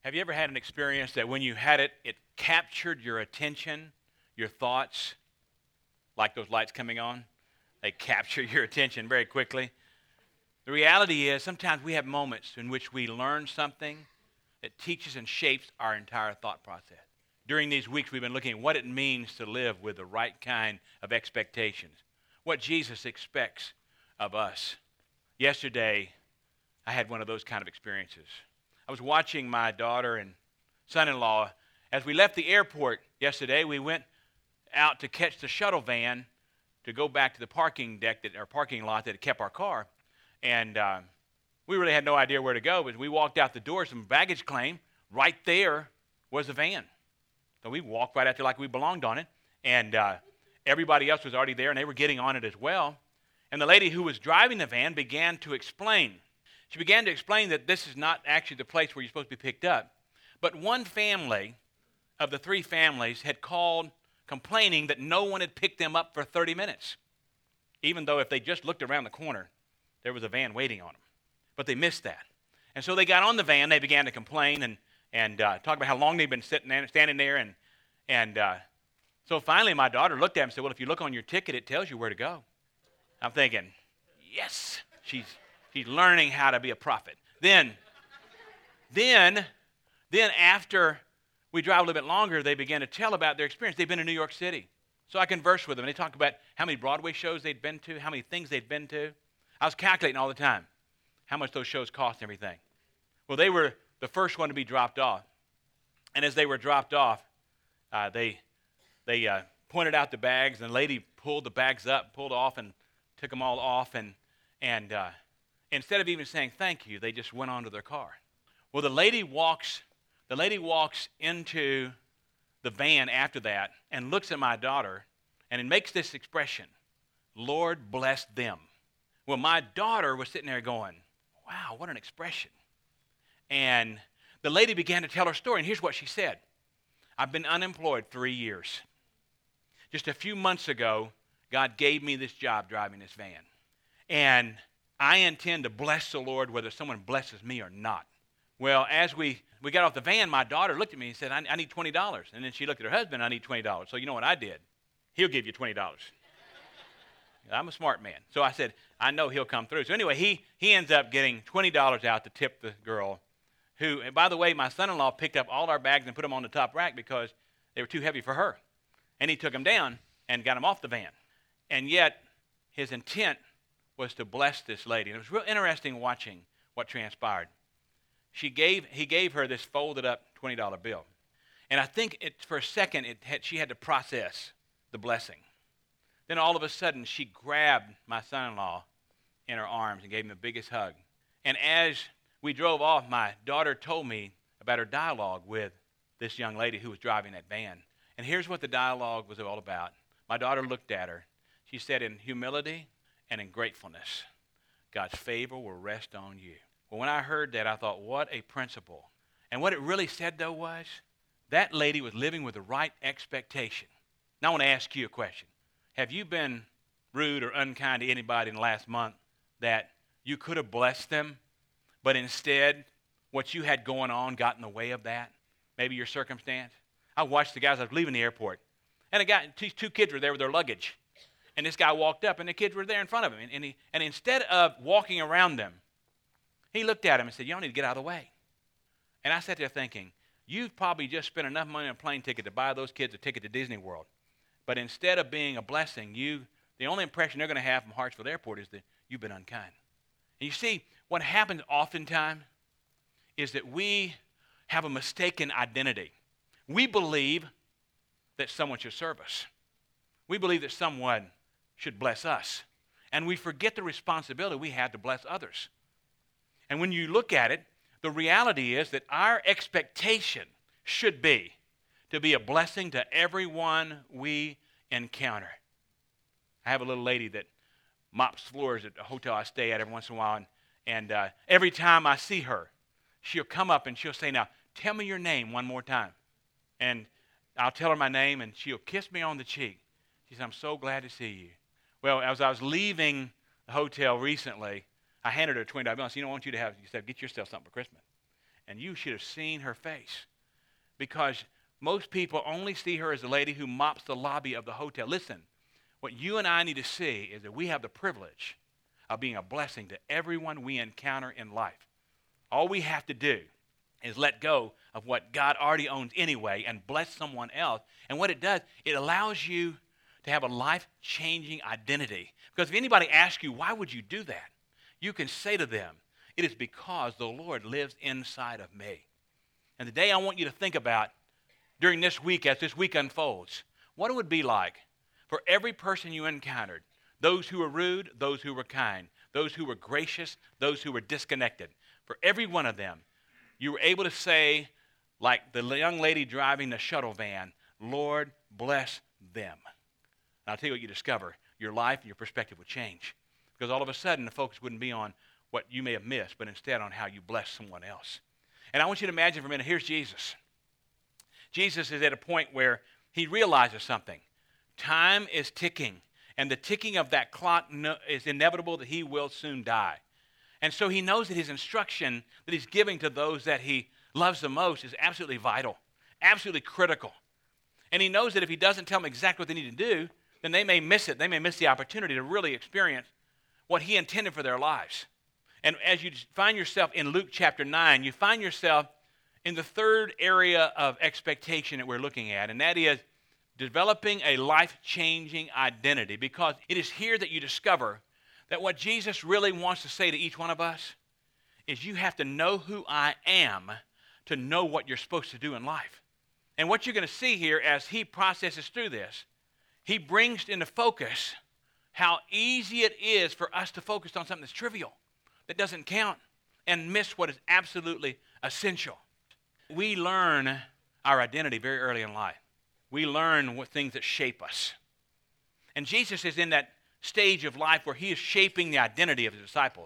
Have you ever had an experience that when you had it, it captured your attention, your thoughts, like those lights coming on? They capture your attention very quickly. The reality is sometimes we have moments in which we learn something that teaches and shapes our entire thought process. During these weeks, we've been looking at what it means to live with the right kind of expectations, what Jesus expects of us. Yesterday, I had one of those kind of experiences. I was watching my daughter and son-in-law. As we left the airport yesterday, we went out to catch the shuttle van to go back to the parking lot that had kept our car. And we really had no idea where to go. But we walked out the door, some baggage claim. Right there was the van. So we walked right out there like we belonged on it. And everybody else was already there, and they were getting on it as well. And the lady who was driving the van began to explain. She began to explain that this is not actually the place where you're supposed to be picked up. But one family of the three families had called complaining that no one had picked them up for 30 minutes, even though if they just looked around the corner, there was a van waiting on them. But they missed that. And so they got on the van, they began to complain and talk about how long they'd been standing there. And so finally my daughter looked at him and said, well, if you look on your ticket, it tells you where to go. I'm thinking, yes, she's learning how to be a prophet. Then after we drive a little bit longer, they began to tell about their experience. They've been in New York City. So I conversed with them, and they talked about how many Broadway shows they'd been to, how many things they'd been to. I was calculating all the time how much those shows cost and everything. Well, they were the first one to be dropped off. And as they were dropped off, they pointed out the bags, and the lady pulled the bags up, pulled off, and took them all off. And instead of even saying thank you, they just went on to their car. Well, the lady walks into the van after that and looks at my daughter, and it makes this expression, Lord bless them. Well, my daughter was sitting there going, wow, what an expression. And the lady began to tell her story, and here's what she said. I've been unemployed 3 years. Just a few months ago, God gave me this job driving this van. And I intend to bless the Lord whether someone blesses me or not. Well, as we got off the van, my daughter looked at me and said, I need $20. And then she looked at her husband, I need $20. So you know what I did? He'll give you $20. I'm a smart man. So I said, I know he'll come through. So anyway, he ends up getting $20 out to tip the girl who, and by the way, my son-in-law picked up all our bags and put them on the top rack because they were too heavy for her. And he took them down and got them off the van. And yet, his intent was to bless this lady. And it was real interesting watching what transpired. He gave her this folded up $20 bill. And I think for a second she had to process the blessing. Then all of a sudden she grabbed my son-in-law in her arms and gave him the biggest hug. And as we drove off, my daughter told me about her dialogue with this young lady who was driving that van. And here's what the dialogue was all about. My daughter looked at her. She said, in humility and in gratefulness, God's favor will rest on you. Well, when I heard that, I thought, what a principle. And what it really said, though, was that lady was living with the right expectation. Now I want to ask you a question. Have you been rude or unkind to anybody in the last month that you could have blessed them, but instead what you had going on got in the way of that? Maybe your circumstance? I watched the guys. I was leaving the airport, and two kids were there with their luggage. And this guy walked up, and the kids were there in front of him. And instead of walking around them, he looked at him and said, y'all need to get out of the way. And I sat there thinking, you've probably just spent enough money on a plane ticket to buy those kids a ticket to Disney World. But instead of being a blessing, the only impression they're going to have from Hartsfield Airport is that you've been unkind. And you see, what happens oftentimes is that we have a mistaken identity. We believe that someone should serve us. We believe that someone should bless us. And we forget the responsibility we have to bless others. And when you look at it, the reality is that our expectation should be to be a blessing to everyone we encounter. I have a little lady that mops floors at the hotel I stay at every once in a while, and every time I see her, she'll come up and she'll say, now, tell me your name one more time. And I'll tell her my name, and she'll kiss me on the cheek. She says, I'm so glad to see you. Well, as I was leaving the hotel recently, I handed her a $20 bill. I said, I want you to get yourself something for Christmas. And you should have seen her face, because most people only see her as a lady who mops the lobby of the hotel. Listen, what you and I need to see is that we have the privilege of being a blessing to everyone we encounter in life. All we have to do is let go of what God already owns anyway and bless someone else. And what it does, it allows you to have a life-changing identity. Because if anybody asks you, why would you do that? You can say to them, it is because the Lord lives inside of me. And today I want you to think about, during this week, as this week unfolds, what it would be like for every person you encountered, those who were rude, those who were kind, those who were gracious, those who were disconnected. For every one of them, you were able to say, like the young lady driving the shuttle van, Lord, bless them. And I'll tell you what you discover. Your life and your perspective would change. Because all of a sudden, the focus wouldn't be on what you may have missed, but instead on how you bless someone else. And I want you to imagine for a minute, here's Jesus. Jesus is at a point where he realizes something. Time is ticking, and the ticking of that clock is inevitable that he will soon die. And so he knows that his instruction that he's giving to those that he loves the most is absolutely vital, absolutely critical. And he knows that if he doesn't tell them exactly what they need to do, then they may miss it. They may miss the opportunity to really experience what he intended for their lives. And as you find yourself in Luke chapter 9, you find yourself in the third area of expectation that we're looking at, and that is developing a life-changing identity, because it is here that you discover that what Jesus really wants to say to each one of us is you have to know who I am to know what you're supposed to do in life. And what you're going to see here as he processes through this, he brings into focus how easy it is for us to focus on something that's trivial, that doesn't count, and miss what is absolutely essential. We learn our identity very early in life. We learn what things that shape us. And Jesus is in that stage of life where he is shaping the identity of his disciples.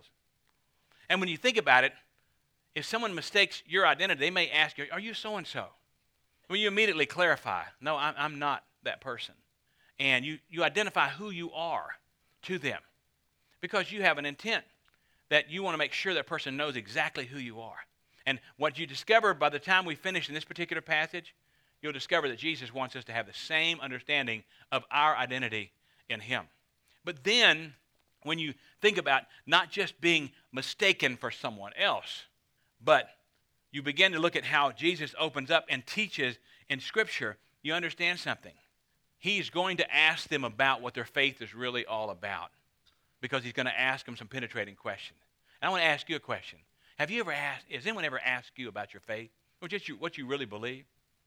And when you think about it, if someone mistakes your identity, they may ask you, are you so-and-so? Well, you immediately clarify, no, I'm not that person. And you identify who you are to them, because you have an intent that you want to make sure that person knows exactly who you are. And what you discover by the time we finish in this particular passage, you'll discover that Jesus wants us to have the same understanding of our identity in him. But then, when you think about not just being mistaken for someone else, but you begin to look at how Jesus opens up and teaches in Scripture, you understand something. He's going to ask them about what their faith is really all about, because he's going to ask them some penetrating questions. And I want to ask you a question. Has anyone ever asked you about your faith, or just what you really believe?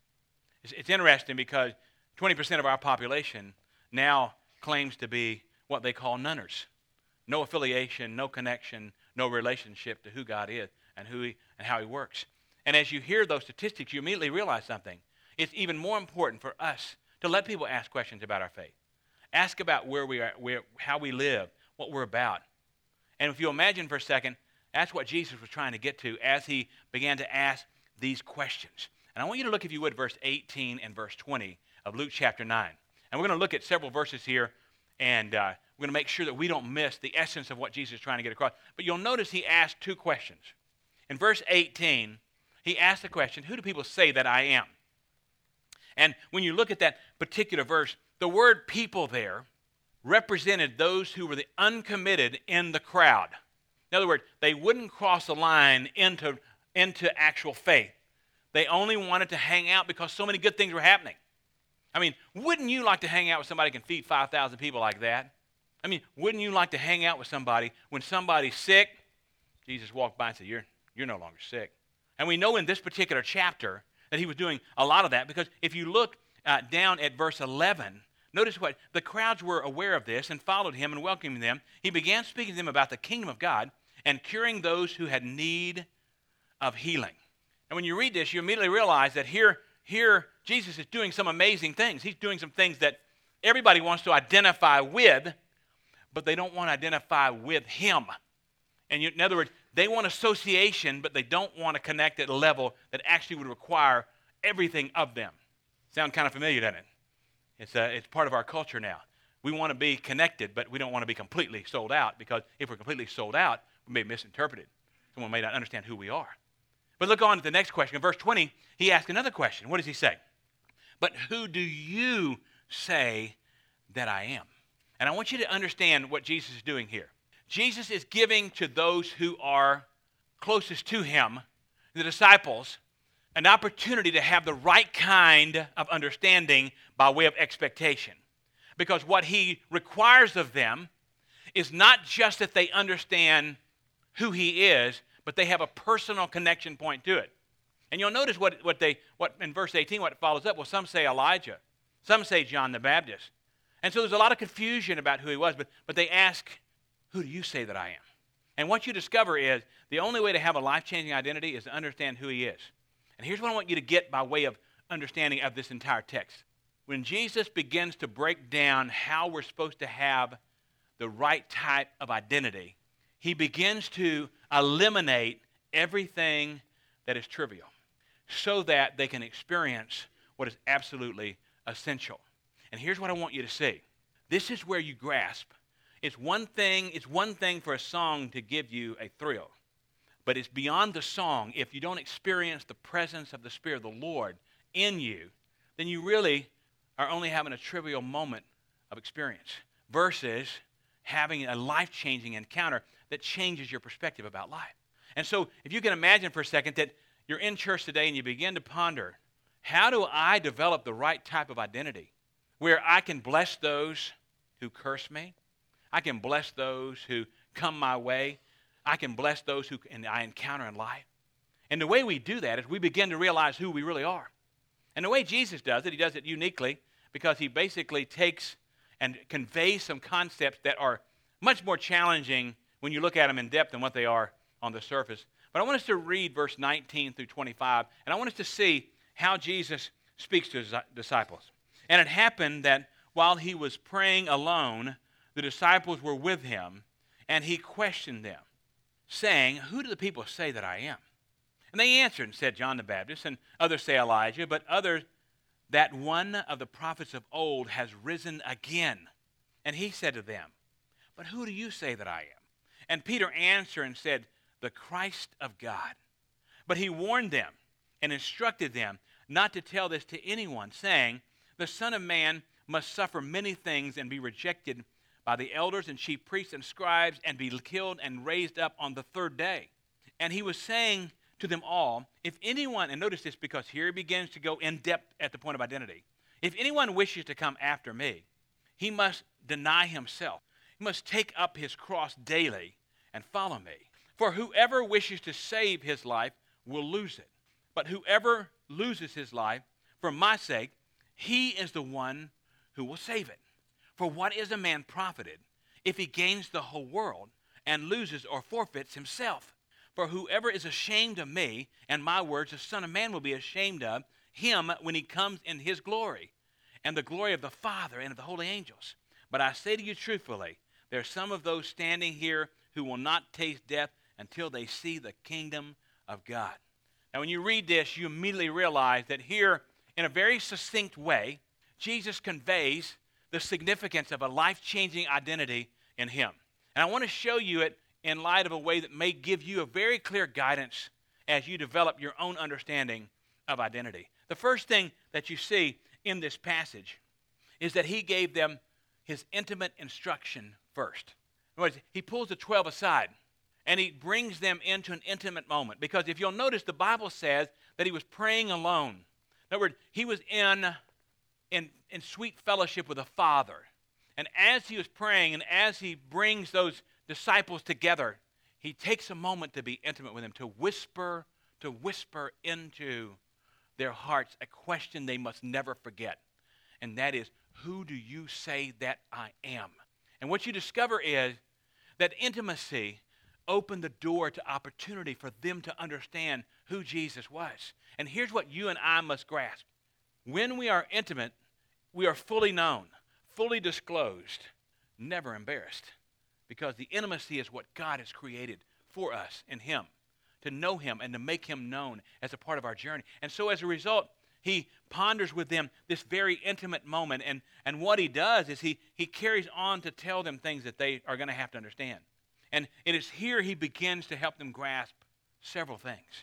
It's interesting because 20% of our population now claims to be what they call nunners. No affiliation, no connection, no relationship to who God is and how he works. And as you hear those statistics, you immediately realize something. It's even more important for us to let people ask questions about our faith. Ask about where we are, how we live, what we're about. And if you imagine for a second, that's what Jesus was trying to get to as he began to ask these questions. And I want you to look, if you would, verse 18 and verse 20 of Luke chapter 9. And we're going to look at several verses here, and we're going to make sure that we don't miss the essence of what Jesus is trying to get across. But you'll notice he asked two questions. In verse 18, he asked the question, who do people say that I am? And when you look at that particular verse, the word people there represented those who were the uncommitted in the crowd. In other words, they wouldn't cross the line into actual faith. They only wanted to hang out because so many good things were happening. I mean, wouldn't you like to hang out with somebody who can feed 5,000 people like that? I mean, wouldn't you like to hang out with somebody when somebody's sick? Jesus walked by and said, you're no longer sick. And we know in this particular chapter that he was doing a lot of that, because if you look down at verse 11, notice what the crowds were aware of this and followed him and welcoming them. He began speaking to them about the kingdom of God and curing those who had need of healing. And when you read this, you immediately realize that here Jesus is doing some amazing things. He's doing some things that everybody wants to identify with, but they don't want to identify with him. And in other words, they want association, but they don't want to connect at a level that actually would require everything of them. Sound kind of familiar, doesn't it? It's part of our culture now. We want to be connected, but we don't want to be completely sold out, because if we're completely sold out, we may be misinterpreted. Someone may not understand who we are. But look on to the next question. In verse 20, he asks another question. What does he say? But who do you say that I am? And I want you to understand what Jesus is doing here. Jesus is giving to those who are closest to him, the disciples, an opportunity to have the right kind of understanding by way of expectation. Because what he requires of them is not just that they understand who he is, but they have a personal connection point to it. And you'll notice what in verse 18, what follows up. Well, some say Elijah. Some say John the Baptist. And so there's a lot of confusion about who he was, but they ask, who do you say that I am? And what you discover is the only way to have a life-changing identity is to understand who he is. And here's what I want you to get by way of understanding of this entire text. When Jesus begins to break down how we're supposed to have the right type of identity, he begins to eliminate everything that is trivial so that they can experience what is absolutely essential. And here's what I want you to see. This is where you grasp. It's one thing for a song to give you a thrill, but it's beyond the song. If you don't experience the presence of the Spirit of the Lord in you, then you really are only having a trivial moment of experience versus having a life-changing encounter that changes your perspective about life. And so if you can imagine for a second that you're in church today and you begin to ponder, how do I develop the right type of identity where I can bless those who curse me? I can bless those who come my way. I can bless those who I encounter in life. And the way we do that is we begin to realize who we really are. And the way Jesus does it, he does it uniquely because he basically takes and conveys some concepts that are much more challenging when you look at them in depth than what they are on the surface. But I want us to read verse 19 through 25, and I want us to see how Jesus speaks to his disciples. And it happened that while he was praying alone, the disciples were with him, and he questioned them, saying, who do the people say that I am? And they answered and said, John the Baptist, and others say Elijah, but others that one of the prophets of old has risen again. And he said to them, but who do you say that I am? And Peter answered and said, the Christ of God. But he warned them and instructed them not to tell this to anyone, saying, the Son of Man must suffer many things and be rejected by the elders and chief priests and scribes and be killed and raised up on the third day. And he was saying to them all, if anyone, and notice this because here he begins to go in depth at the point of identity. If anyone wishes to come after me, he must deny himself. He must take up his cross daily and follow me. For whoever wishes to save his life will lose it. But whoever loses his life for my sake, he is the one who will save it. For what is a man profited if he gains the whole world and loses or forfeits himself? For whoever is ashamed of me and my words, the Son of Man will be ashamed of him when he comes in his glory and the glory of the Father and of the holy angels. But I say to you truthfully, there are some of those standing here who will not taste death until they see the kingdom of God. Now, when you read this, you immediately realize that here, in a very succinct way, Jesus conveys the significance of a life-changing identity in him. And I want to show you it in light of a way that may give you a very clear guidance as you develop your own understanding of identity. The first thing that you see in this passage is that he gave them his intimate instruction first. In other words, he pulls the 12 aside and he brings them into an intimate moment. Because if you'll notice, the Bible says that he was praying alone. In other words, he was in sweet fellowship with the Father. And as he was praying and as he brings those disciples together, he takes a moment to be intimate with them, to whisper into their hearts a question they must never forget. And that is, who do you say that I am? And what you discover is that intimacy opened the door to opportunity for them to understand who Jesus was. And here's what you and I must grasp. When we are intimate, we are fully known, fully disclosed, never embarrassed. Because the intimacy is what God has created for us in him, to know him and to make him known as a part of our journey. And so as a result, he ponders with them this very intimate moment. And what he does is he carries on to tell them things that they are going to have to understand. And it is here he begins to help them grasp several things.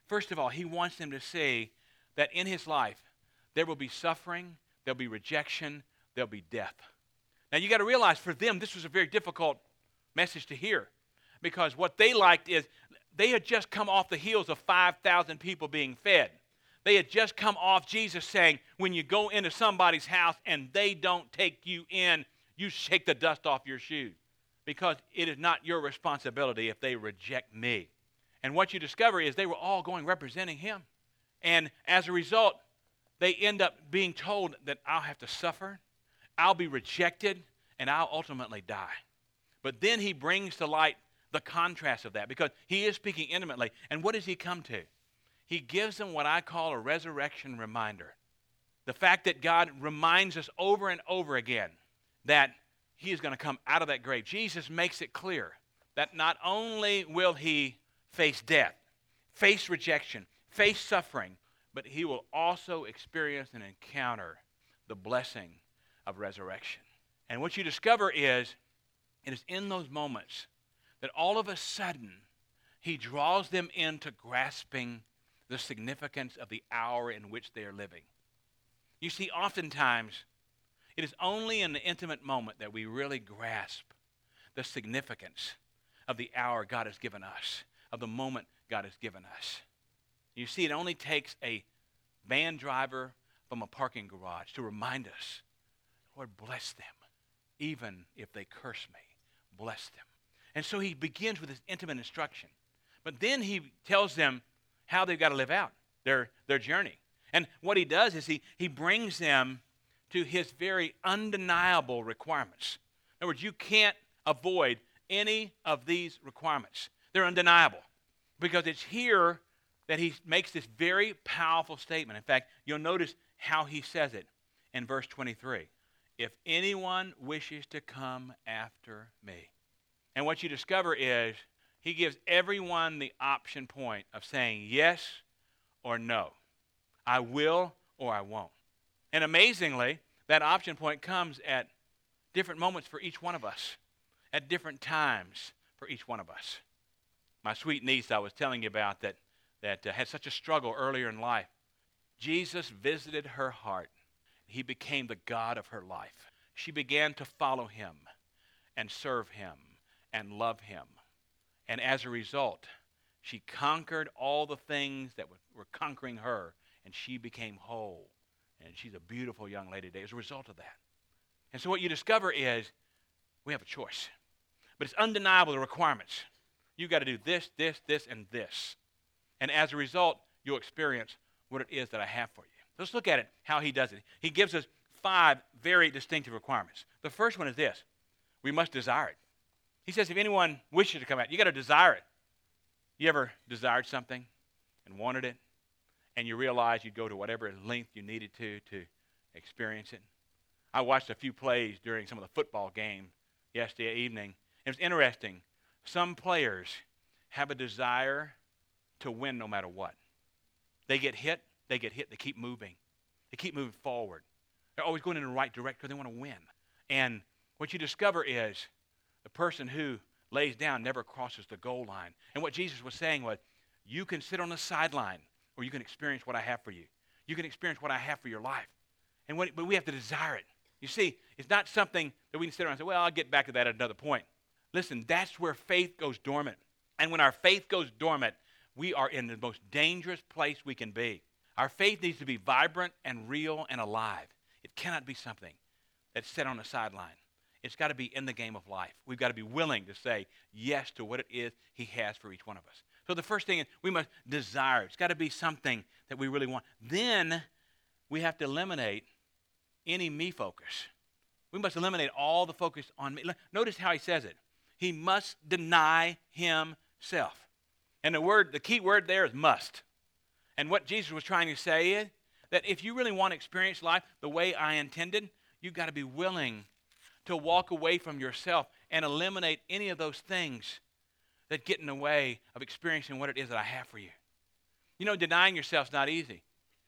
First of all, he wants them to see that in his life, there will be suffering, there'll be rejection, there'll be death. Now, you got to realize for them, this was a very difficult message to hear, because what they liked is they had just come off the heels of 5,000 people being fed. They had just come off Jesus saying, when you go into somebody's house and they don't take you in, you shake the dust off your shoes, because it is not your responsibility if they reject me. And what you discover is they were all going representing him. And as a result, they end up being told that I'll have to suffer, I'll be rejected, and I'll ultimately die. But then he brings to light the contrast of that, because he is speaking intimately. And what does he come to? He gives them what I call a resurrection reminder. The fact that God reminds us over and over again that he is going to come out of that grave. Jesus makes it clear that not only will he face death, face rejection, face suffering, but he will also experience and encounter the blessing of resurrection. And what you discover is, it is in those moments that all of a sudden he draws them into grasping the significance of the hour in which they are living. You see, oftentimes, it is only in the intimate moment that we really grasp the significance of the hour God has given us, of the moment God has given us. You see, it only takes a van driver from a parking garage to remind us, Lord, bless them, even if they curse me, bless them. And so he begins with this intimate instruction. But then he tells them how they've got to live out their journey. And what he does is he brings them to his very undeniable requirements. In other words, you can't avoid any of these requirements. They're undeniable, because it's here that he makes this very powerful statement. In fact, you'll notice how he says it in verse 23. If anyone wishes to come after me. And what you discover is he gives everyone the option point of saying yes or no. I will or I won't. And amazingly, that option point comes at different moments for each one of us, at different times for each one of us. My sweet niece I was telling you about that had such a struggle earlier in life. Jesus visited her heart. He became the God of her life. She began to follow him and serve him and love him. And as a result, she conquered all the things that were conquering her, and she became whole. And she's a beautiful young lady today as a result of that. And so what you discover is we have a choice. But it's undeniable, the requirements. You've got to do this, this, this, and this. And as a result, you'll experience what it is that I have for you. Let's look at it, how he does it. He gives us 5 very distinctive requirements. The first one is this. We must desire it. He says if anyone wishes to come out, you got to desire it. You ever desired something and wanted it, and you realize you'd go to whatever length you needed to experience it? I watched a few plays during some of the football game yesterday evening. It was interesting. Some players have a desire to win no matter what. They get hit, they keep moving. They keep moving forward. They're always going in the right direction because they want to win. And what you discover is the person who lays down never crosses the goal line. And what Jesus was saying was, you can sit on the sideline or you can experience what I have for you. You can experience what I have for your life. But we have to desire it. You see, it's not something that we can sit around and say, well, I'll get back to that at another point. Listen, that's where faith goes dormant. And when our faith goes dormant, we are in the most dangerous place we can be. Our faith needs to be vibrant and real and alive. It cannot be something that's set on the sideline. It's got to be in the game of life. We've got to be willing to say yes to what it is he has for each one of us. So the first thing is we must desire. It's got to be something that we really want. Then we have to eliminate any me focus. We must eliminate all the focus on me. Notice how he says it. He must deny himself. And the key word there is must. And what Jesus was trying to say is that if you really want to experience life the way I intended, you've got to be willing to walk away from yourself and eliminate any of those things that get in the way of experiencing what it is that I have for you. You know, denying yourself is not easy,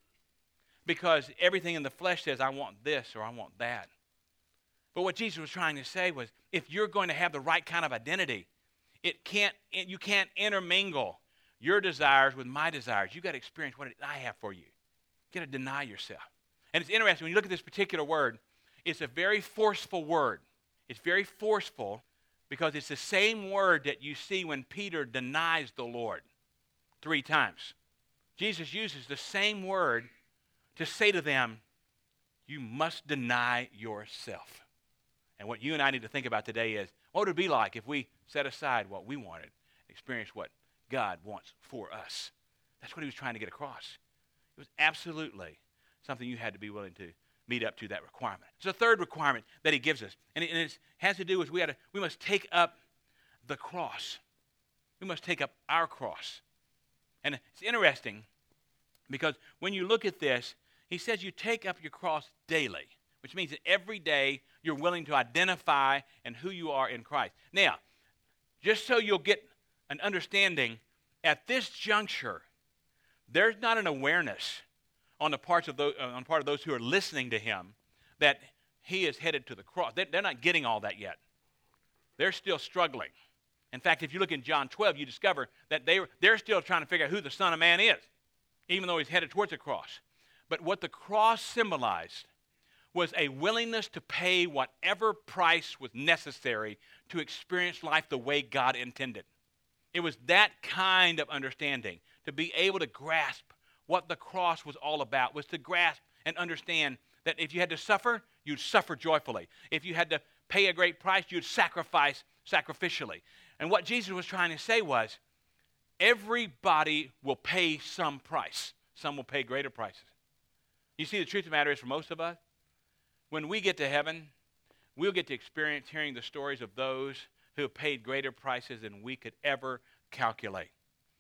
because everything in the flesh says, I want this or I want that. But what Jesus was trying to say was, if you're going to have the right kind of identity, you can't intermingle your desires with my desires. You got to experience what I have for you. You got to deny yourself. And it's interesting, when you look at this particular word, it's a very forceful word. It's very forceful because it's the same word that you see when Peter denies the Lord 3 times. Jesus uses the same word to say to them, you must deny yourself. And what you and I need to think about today is, what would it be like if we set aside what we wanted and experience what God wants for us? That's what he was trying to get across. It was absolutely something you had to be willing to meet up to that requirement. It's a third requirement that he gives us, and it has to do with we must take up the cross. We must take up our cross. And it's interesting because when you look at this, he says you take up your cross daily, which means that every day you're willing to identify and who you are in Christ. Now, just so you'll get an understanding, at this juncture, there's not an awareness on the part of those who are listening to him that he is headed to the cross. They're not getting all that yet. They're still struggling. In fact, if you look in John 12, you discover that they're still trying to figure out who the Son of Man is, even though he's headed towards the cross. But what the cross symbolized was a willingness to pay whatever price was necessary to experience life the way God intended. It was that kind of understanding, to be able to grasp what the cross was all about, was to grasp and understand that if you had to suffer, you'd suffer joyfully. If you had to pay a great price, you'd sacrifice sacrificially. And what Jesus was trying to say was, everybody will pay some price. Some will pay greater prices. You see, the truth of the matter is, for most of us, when we get to heaven, we'll get to experience hearing the stories of those who have paid greater prices than we could ever calculate.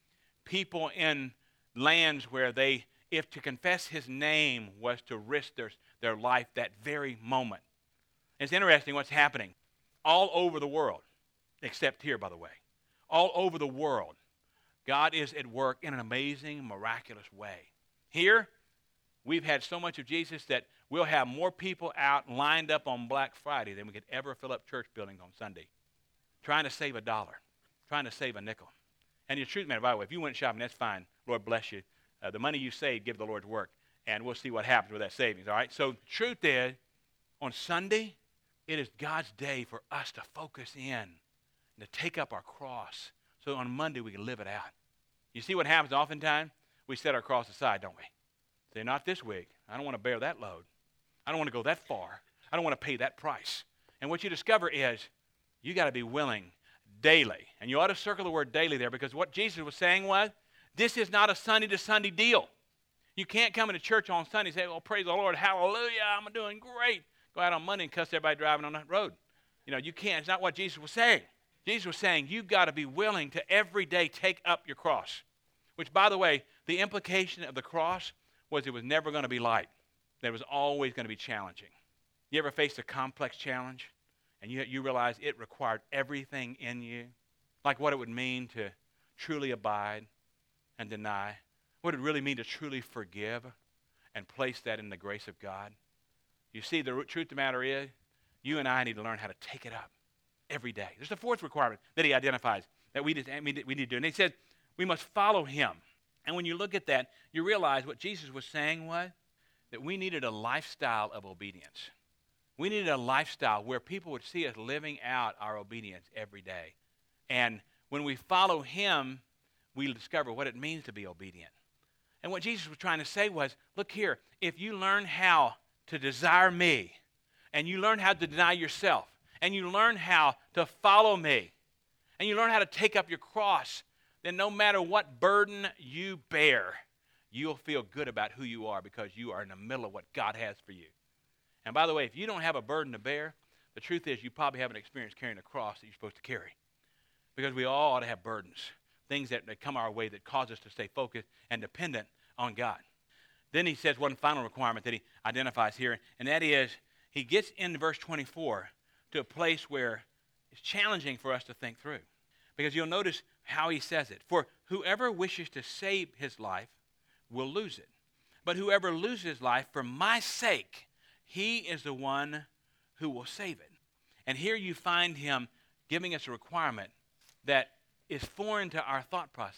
People in lands where if to confess his name was to risk their life that very moment. It's interesting what's happening all over the world, except here, by the way. All over the world, God is at work in an amazing, miraculous way. Here, we've had so much of Jesus that we'll have more people out lined up on Black Friday than we could ever fill up church buildings on Sunday, trying to save $1, trying to save a nickel. And the truth, man, by the way, if you went shopping, that's fine. Lord bless you. The money you save, give the Lord's work, and we'll see what happens with that savings, all right? So the truth is, on Sunday, it is God's day for us to focus in and to take up our cross so on Monday we can live it out. You see what happens oftentimes? We set our cross aside, don't we? Say, not this week. I don't want to bear that load. I don't want to go that far. I don't want to pay that price. And what you discover is you got to be willing daily. And you ought to circle the word daily there, because what Jesus was saying was, this is not a Sunday to Sunday deal. You can't come into church on Sunday and say, well, praise the Lord, hallelujah, I'm doing great. Go out on Monday and cuss everybody driving on that road. You can't. It's not what Jesus was saying. Jesus was saying you've got to be willing to every day take up your cross. Which, by the way, the implication of the cross was it was never going to be light. That it was always going to be challenging. You ever faced a complex challenge and you realize it required everything in you? Like what it would mean to truly abide and deny. What it really mean to truly forgive and place that in the grace of God. You see, the truth of the matter is, you and I need to learn how to take it up every day. There's the fourth requirement that he identifies that we need to do. And he said, we must follow him. And when you look at that, you realize what Jesus was saying was that we needed a lifestyle of obedience. We needed a lifestyle where people would see us living out our obedience every day. And when we follow him, we discover what it means to be obedient. And what Jesus was trying to say was, look here, if you learn how to desire me, and you learn how to deny yourself, and you learn how to follow me, and you learn how to take up your cross, then no matter what burden you bear, you'll feel good about who you are because you are in the middle of what God has for you. And by the way, if you don't have a burden to bear, the truth is you probably haven't experienced carrying a cross that you're supposed to carry. Because we all ought to have burdens, things that come our way that cause us to stay focused and dependent on God. Then he says one final requirement that he identifies here, and that is he gets in verse 24 to a place where it's challenging for us to think through. Because you'll notice how he says it. For whoever wishes to save his life will lose it. But whoever loses his life for my sake, he is the one who will save it. And here you find him giving us a requirement that is foreign to our thought process.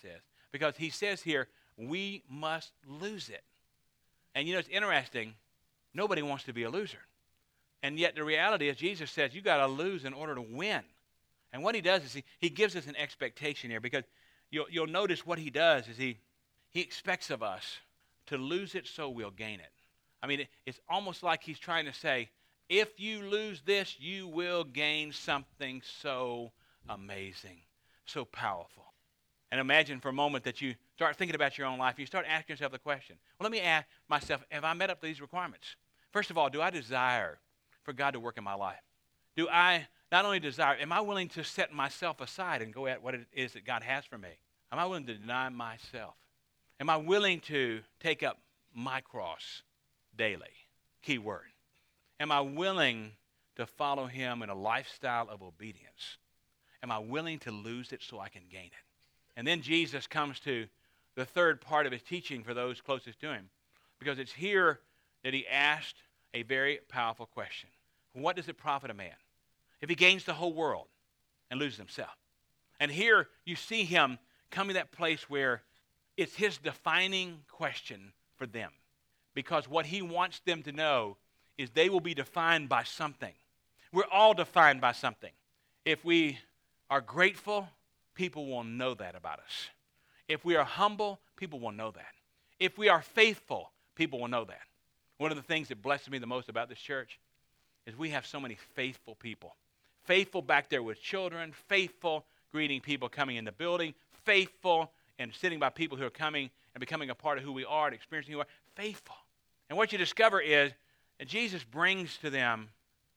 Because he says here, we must lose it. And you know, it's interesting. Nobody wants to be a loser. And yet the reality is Jesus says you got to lose in order to win. And what he does is he gives us an expectation here, because you'll notice what he does is he expects of us to lose it so we'll gain it. I mean, it's almost like he's trying to say, if you lose this, you will gain something so amazing, so powerful. And imagine for a moment that you start thinking about your own life. You start asking yourself the question, well, let me ask myself, have I met up to these requirements? First of all, do I desire for God to work in my life? Do I not only desire, am I willing to set myself aside and go at what it is that God has for me? Am I willing to deny myself? Am I willing to take up my cross daily? Key word. Am I willing to follow him in a lifestyle of obedience? Am I willing to lose it so I can gain it? And then Jesus comes to the third part of his teaching for those closest to him, because it's here that he asked a very powerful question. What does it profit a man if he gains the whole world and loses himself? And here you see him coming to that place where it's his defining question for them, because what he wants them to know is they will be defined by something. We're all defined by something. If we are grateful, people will know that about us. If we are humble, people will know that. If we are faithful, people will know that. One of the things that blesses me the most about this church is we have so many faithful people. Faithful back there with children, faithful greeting people coming in the building, faithful and sitting by people who are coming and becoming a part of who we are and experiencing who we are. Faithful. And what you discover is that Jesus brings to them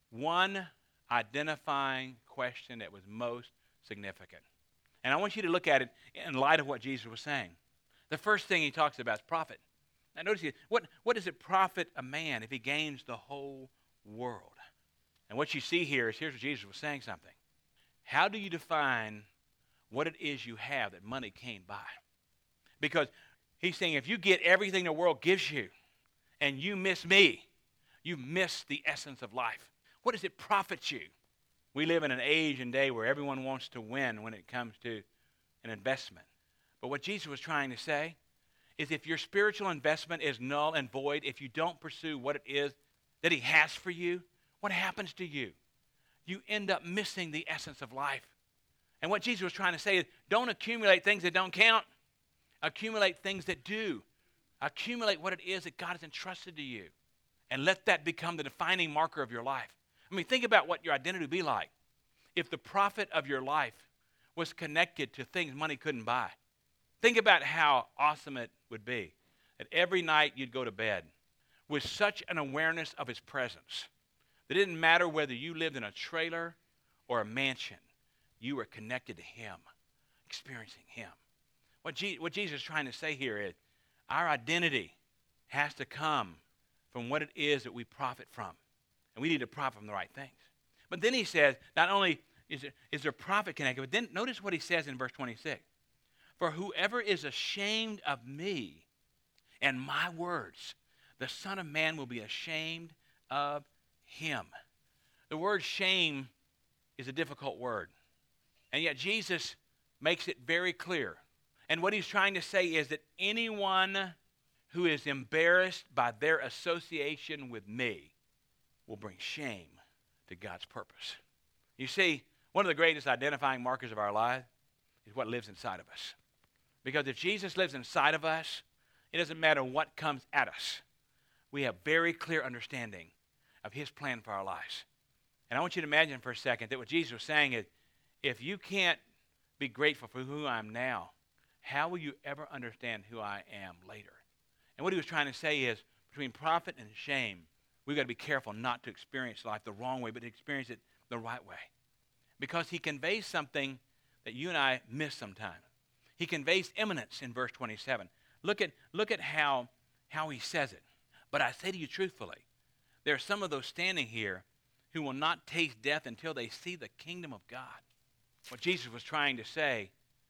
one identifying question that was most significant. And I want you to look at it in light of what Jesus was saying. The first thing he talks about is profit. Now notice here, what does it profit a man if he gains the whole world? And what you see here is, here's what Jesus was saying something. How do you define what it is you have that money can't buy? Because he's saying if you get everything the world gives you and you miss me, you miss the essence of life. What does it profit you? We live in an age and day where everyone wants to win when it comes to an investment. But what Jesus was trying to say is if your spiritual investment is null and void, if you don't pursue what it is that he has for you, what happens to you? You end up missing the essence of life. And what Jesus was trying to say is don't accumulate things that don't count. Accumulate things that do. Accumulate what it is that God has entrusted to you. And let that become the defining marker of your life. I mean, think about what your identity would be like if the profit of your life was connected to things money couldn't buy. Think about how awesome it would be that every night you'd go to bed with such an awareness of his presence that it didn't matter whether you lived in a trailer or a mansion, you were connected to him, experiencing him. What Jesus is trying to say here is our identity has to come from what it is that we profit from. And we need to profit from the right things. But then he says, not only is there profit connected, but then notice what he says in verse 26. For whoever is ashamed of me and my words, the Son of Man will be ashamed of him. The word shame is a difficult word. And yet Jesus makes it very clear. And what he's trying to say is that anyone who is embarrassed by their association with me will bring shame to God's purpose. You see, one of the greatest identifying markers of our life is what lives inside of us. Because if Jesus lives inside of us, it doesn't matter what comes at us. We have very clear understanding of his plan for our lives. And I want you to imagine for a second that what Jesus was saying is, if you can't be grateful for who I am now, how will you ever understand who I am later? And what he was trying to say is, between profit and shame, we've got to be careful not to experience life the wrong way, but to experience it the right way. Because he conveys something that you and I miss sometimes. He conveys imminence in verse 27. Look at how he says it. But I say to you truthfully, there are some of those standing here who will not taste death until they see the kingdom of God. What Jesus was trying to say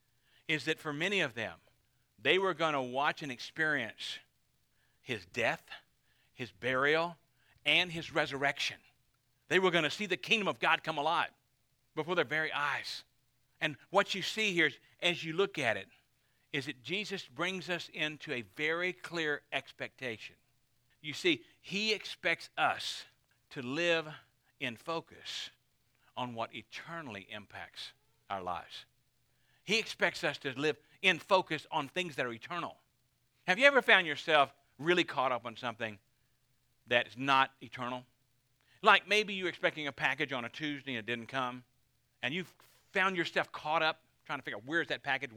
is that for many of them, they were going to watch and experience his death, his burial, and his resurrection. They were going to see the kingdom of God come alive before their very eyes. And what you see here, as you look at it, is that Jesus brings us into a very clear expectation. You see, he expects us to live in focus on what eternally impacts our lives. He expects us to live in focus on things that are eternal. Have you ever found yourself really caught up on something that's not eternal? Like maybe you're expecting a package on a Tuesday and it didn't come, and you've found yourself caught up trying to figure out where's that package?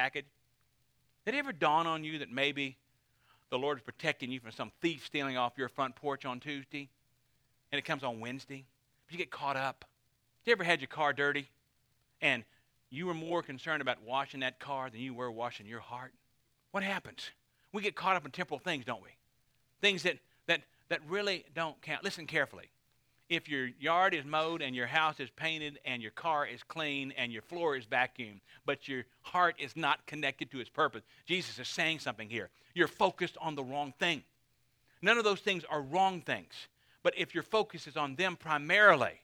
Did it ever dawn on you that maybe the Lord's protecting you from some thief stealing off your front porch on Tuesday, and it comes on Wednesday? But you get caught up. Have you ever had your car dirty, and you were more concerned about washing that car than you were washing your heart? What happens? We get caught up in temporal things, don't we? Things that really don't count. Listen carefully. If your yard is mowed and your house is painted and your car is clean and your floor is vacuumed, but your heart is not connected to its purpose, Jesus is saying something here. You're focused on the wrong thing. None of those things are wrong things. But if your focus is on them primarily,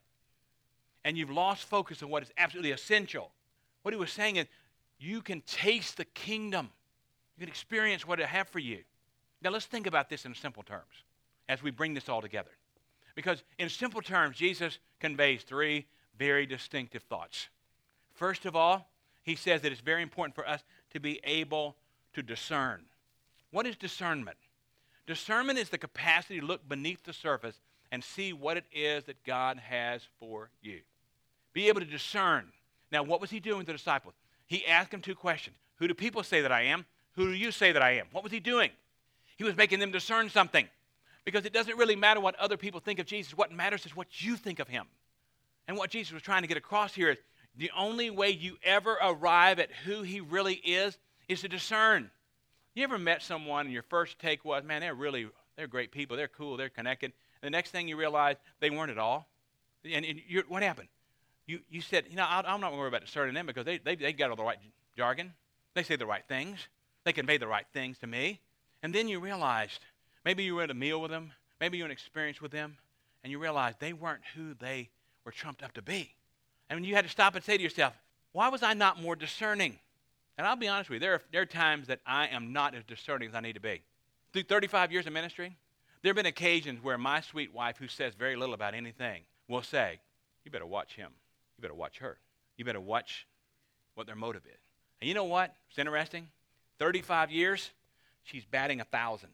and you've lost focus on what is absolutely essential, what he was saying is, you can taste the kingdom. You can experience what I have for you. Now let's think about this in simple terms as we bring this all together. Because in simple terms, Jesus conveys three very distinctive thoughts. First of all, he says that it's very important for us to be able to discern. What is discernment? Discernment is the capacity to look beneath the surface and see what it is that God has for you. Be able to discern. Now, what was he doing with the disciples? He asked them two questions. Who do people say that I am? Who do you say that I am? What was he doing? He was making them discern something. Because it doesn't really matter what other people think of Jesus. What matters is what you think of him. And what Jesus was trying to get across here is the only way you ever arrive at who he really is to discern. You ever met someone and your first take was, man, they're great people. They're cool. They're connected. And the next thing you realize, they weren't at all. And what happened? You said, I'm not worried about discerning them because they got all the right jargon. They say the right things. They convey the right things to me. And then you realized, maybe you were at a meal with them, maybe you had an experience with them, and you realized they weren't who they were trumped up to be. And you had to stop and say to yourself, why was I not more discerning? And I'll be honest with you, there are times that I am not as discerning as I need to be. Through 35 years of ministry, there have been occasions where my sweet wife, who says very little about anything, will say, you better watch him. You better watch her. You better watch what their motive is. And you know what? It's interesting. 35 years, she's batting 1,000.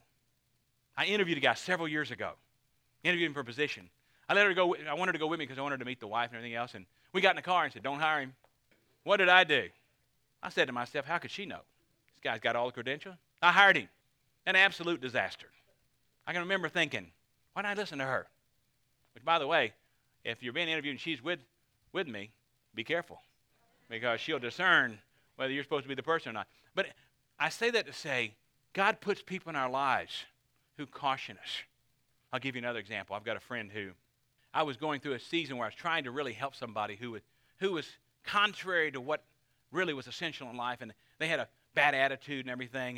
I interviewed a guy several years ago. Interviewed him for a position. I let her go. I wanted her to go with me because I wanted her to meet the wife and everything else. And we got in the car and said, don't hire him. What did I do? I said to myself, how could she know? This guy's got all the credentials. I hired him. An absolute disaster. I can remember thinking, why didn't I listen to her? Which, by the way, if you're being interviewed and she's with me, be careful. Because she'll discern whether you're supposed to be the person or not. But I say that to say, God puts people in our lives who caution us. I'll give you another example. I've got a friend who I was going through a season where I was trying to really help somebody who was contrary to what really was essential in life, and they had a bad attitude and everything.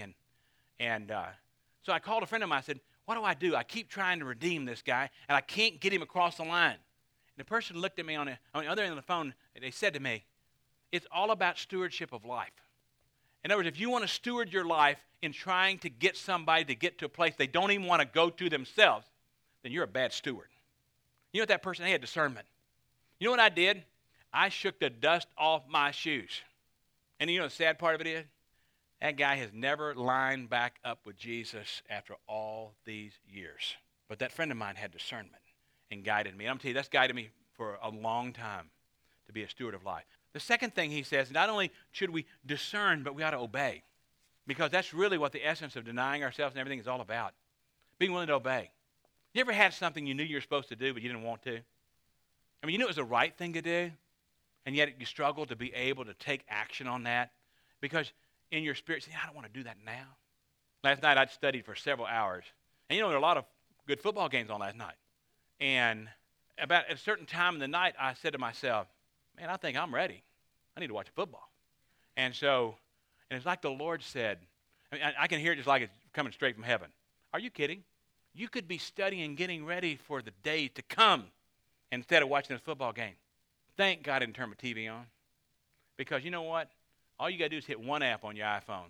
And so I called a friend of mine. I said, what do? I keep trying to redeem this guy, and I can't get him across the line. And the person looked at me on the other end of the phone, and they said to me, it's all about stewardship of life. In other words, if you want to steward your life in trying to get somebody to get to a place they don't even want to go to themselves, then you're a bad steward. You know what that person had? Discernment. You know what I did? I shook the dust off my shoes. And you know the sad part of it is? That guy has never lined back up with Jesus after all these years. But that friend of mine had discernment and guided me. And I'm telling you, that's guided me for a long time to be a steward of life. The second thing he says, not only should we discern, but we ought to obey. Because that's really what the essence of denying ourselves and everything is all about. Being willing to obey. You ever had something you knew you were supposed to do, but you didn't want to? I mean, you knew it was the right thing to do, and yet you struggled to be able to take action on that because in your spirit, you say, I don't want to do that now. Last night, I'd studied for several hours. And you know, there were a lot of good football games on last night. And about at a certain time in the night, I said to myself, man, I think I'm ready. I need to watch football. And it's like the Lord said, I can hear it just like it's coming straight from heaven. Are you kidding? You could be studying, getting ready for the day to come instead of watching this football game. Thank God I didn't turn my TV on. Because you know what? All you got to do is hit one app on your iPhone,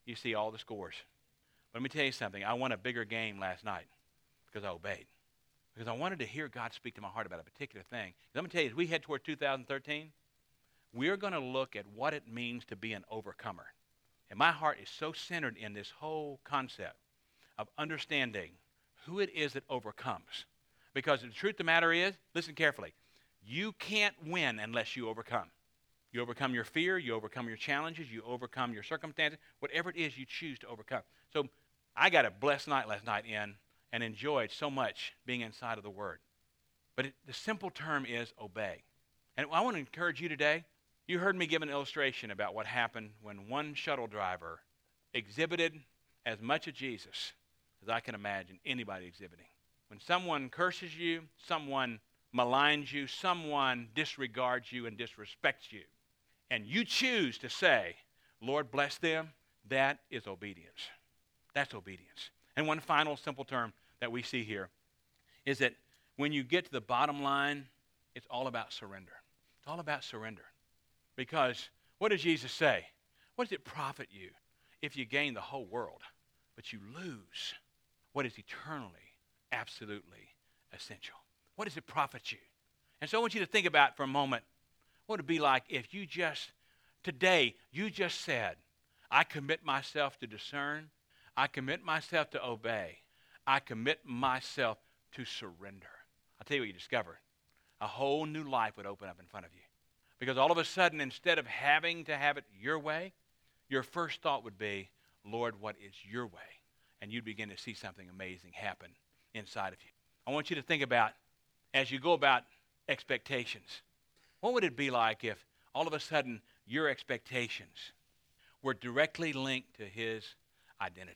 you see all the scores. But let me tell you something. I won a bigger game last night because I obeyed. Because I wanted to hear God speak to my heart about a particular thing. Let me tell you, as we head toward 2013, we're going to look at what it means to be an overcomer. And my heart is so centered in this whole concept of understanding who it is that overcomes. Because the truth of the matter is, listen carefully, you can't win unless you overcome. You overcome your fear, you overcome your challenges, you overcome your circumstances, whatever it is you choose to overcome. So I got a blessed night last night and enjoyed so much being inside of the Word. But the simple term is obey. And I want to encourage you today. You heard me give an illustration about what happened when one shuttle driver exhibited as much of Jesus as I can imagine anybody exhibiting. When someone curses you, someone maligns you, someone disregards you and disrespects you, and you choose to say, Lord, bless them, that is obedience. That's obedience. And one final simple term that we see here is that when you get to the bottom line, it's all about surrender. It's all about surrender. Because what does Jesus say? What does it profit you if you gain the whole world, but you lose what is eternally, absolutely essential? What does it profit you? And so I want you to think about for a moment what it would be like if you just, today, you just said, I commit myself to discern. I commit myself to obey. I commit myself to surrender. I'll tell you what you discover. A whole new life would open up in front of you. Because all of a sudden, instead of having to have it your way, your first thought would be, Lord, what is your way? And you'd begin to see something amazing happen inside of you. I want you to think about, as you go about expectations, what would it be like if all of a sudden your expectations were directly linked to his identity?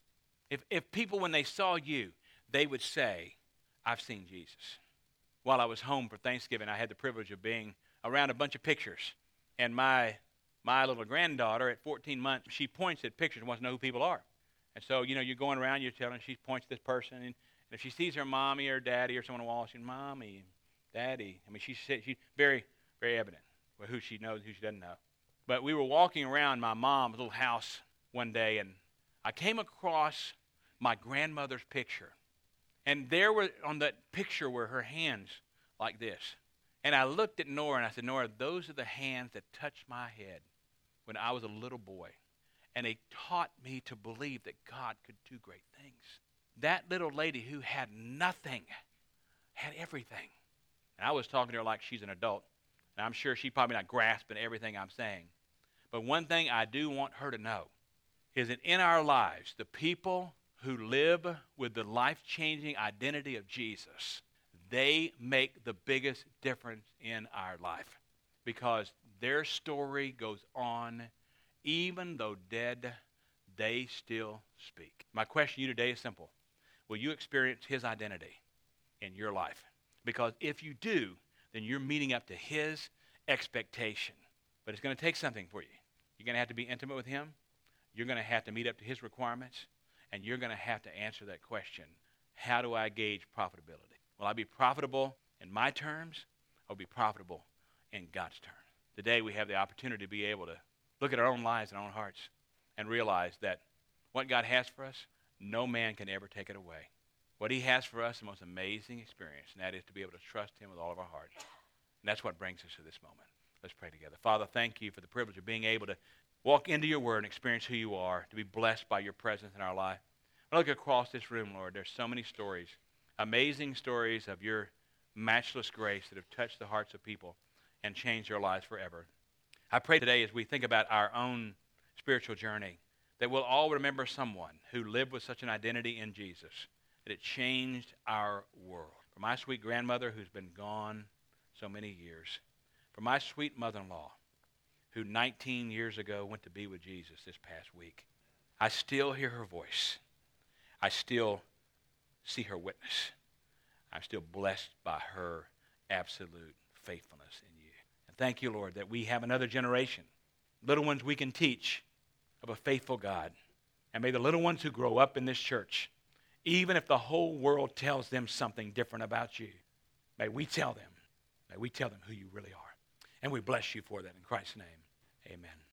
If people, when they saw you, they would say, I've seen Jesus. While I was home for Thanksgiving, I had the privilege of being around a bunch of pictures. And my little granddaughter at 14 months, she points at pictures and wants to know who people are. And so, you're going around, you're telling her, she points to this person, and if she sees her mommy or daddy or someone on the wall, she's, Mommy, Daddy. I mean, she's very, very evident with who she knows, who she doesn't know. But we were walking around my mom's little house one day, and I came across my grandmother's picture. And there were, on that picture were her hands like this. And I looked at Nora and I said, Nora, those are the hands that touched my head when I was a little boy. And they taught me to believe that God could do great things. That little lady who had nothing had everything. And I was talking to her like she's an adult. And I'm sure she's probably not grasping everything I'm saying. But one thing I do want her to know is that in our lives, the people who live with the life-changing identity of Jesus, they make the biggest difference in our life because their story goes on. Even though dead, they still speak. My question to you today is simple. Will you experience his identity in your life? Because if you do, then you're meeting up to his expectation. But it's going to take something for you. You're going to have to be intimate with him. You're going to have to meet up to his requirements. And you're going to have to answer that question. How do I gauge profitability? Will I be profitable in my terms or be profitable in God's terms? Today we have the opportunity to be able to look at our own lives and our own hearts and realize that what God has for us, no man can ever take it away. What he has for us is the most amazing experience, and that is to be able to trust him with all of our hearts. And that's what brings us to this moment. Let's pray together. Father, thank you for the privilege of being able to walk into your word and experience who you are, to be blessed by your presence in our life. I look across this room, Lord, there's so many stories, amazing stories of your matchless grace that have touched the hearts of people and changed their lives forever. I pray today as we think about our own spiritual journey that we'll all remember someone who lived with such an identity in Jesus that it changed our world. For my sweet grandmother who's been gone so many years, for my sweet mother-in-law who 19 years ago went to be with Jesus this past week, I still hear her voice. I still see her witness. I'm still blessed by her absolute faithfulness in you. And thank you, Lord, that we have another generation, little ones we can teach of a faithful God. And may the little ones who grow up in this church, even if the whole world tells them something different about you, may we tell them who you really are. And we bless you for that in Christ's name. Amen.